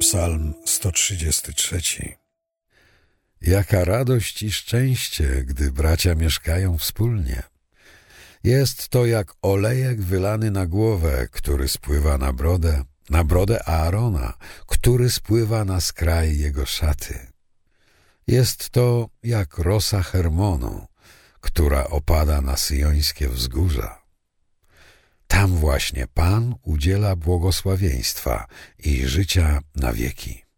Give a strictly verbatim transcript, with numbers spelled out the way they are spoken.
Psalm sto trzydziesty trzeci. Jaka radość i szczęście, gdy bracia mieszkają wspólnie. Jest to jak olejek wylany na głowę, który spływa na brodę, na brodę Aarona, który spływa na skraj jego szaty. Jest to jak rosa Hermonu, która opada na syjońskie wzgórza. Tam właśnie Pan udziela błogosławieństwa i życia na wieki.